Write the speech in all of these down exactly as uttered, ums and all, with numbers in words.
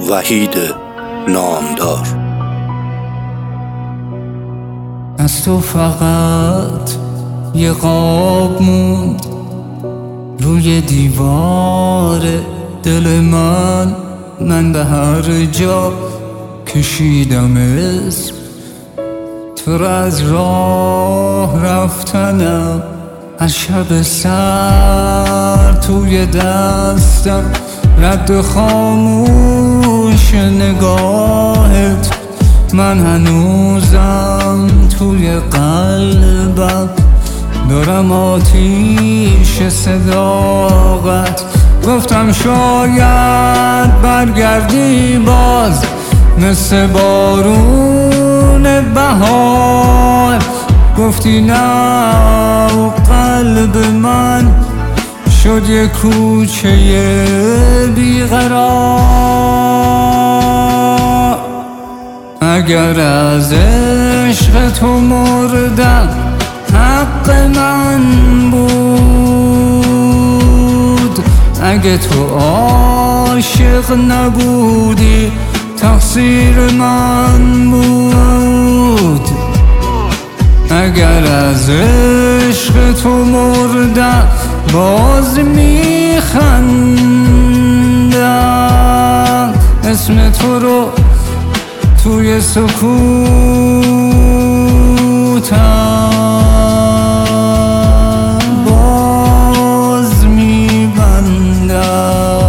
وحید نامدار. از تو فقط یه قاب موند روی دیوار دل من، من به هر جا کشیدم اسم تو را، از راه رفتنم، از شب سر توی دستم، رد خاموش نگاهت، من هنوزم توی قلبم دارم آتیش صداقت. گفتم شاید برگردی باز مثل بارون بهار، گفتی نه و قلب من شد یه کوچه بیقرار. اگر از عشق تو مردم حق من بود، اگه تو عاشق نبودی تقصیر من بود. اگر از عشق تو مردم باز میخندم، اسم تو رو توی سکوتم باز میبندم.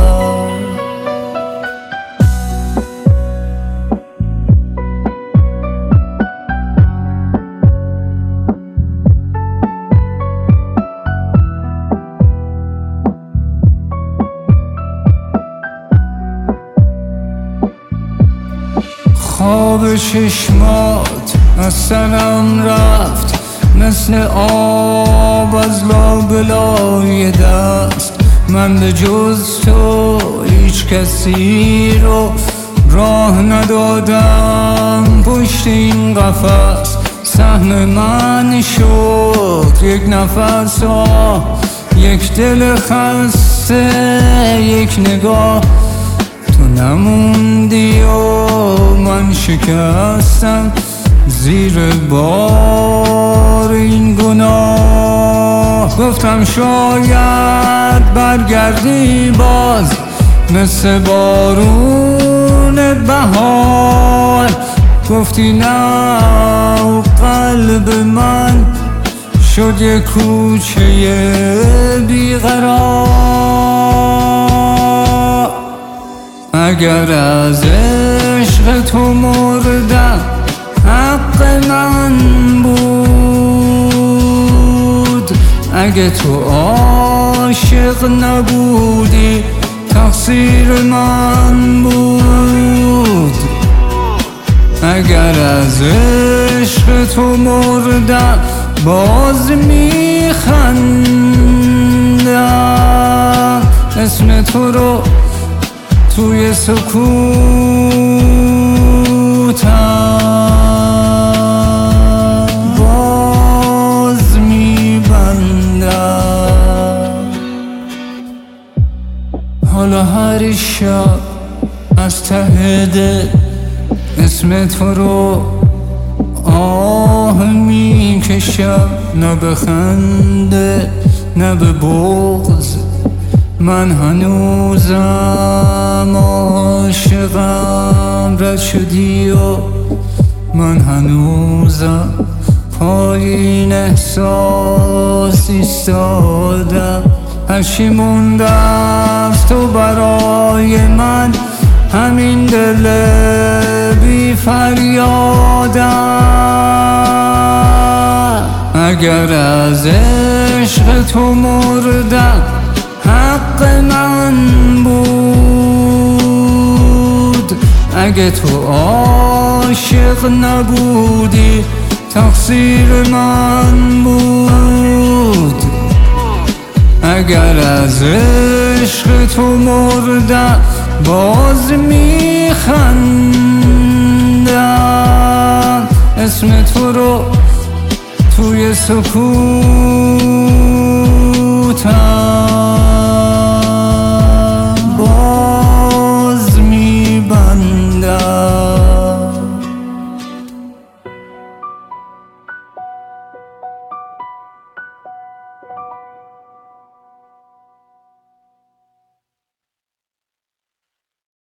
خواب چشمات از سرم رفت مثل آب از لابلای دست، من به جز تو هیچ کسی رو راه ندادم پشت این قفس. سهم من شد یک نفس آه، یک دل خسته، یک نگاه، تو نموندی و من شکستم زیر بار این گناه. گفتم شاید برگردی باز مثل بارون بهار، گفتی نه و قلب من شد یه کوچه بیقرار. اگر از عشق تو مردم حق من بود، اگه تو عاشق نبودی تقصیر من بود. اگر از عشق تو مردم باز میخندم، اسم تو رو توی سکوتم باز میبندم. حالا هر شب از ته دل اسم تو رو آه میکشم، نه به خنده نه به بغض، من هنوزم عاشقم. رد شدی و من هنوزم پایین احساس ایستادم، هرچی مونده از تو برای من همین دل بی فریادم. اگر از عشق تو مردم حق من بود، اگه تو عاشق نبودی تقصیر من بود. اگر از عشق تو مردم باز میخندم، اسم تو رو توی سکوت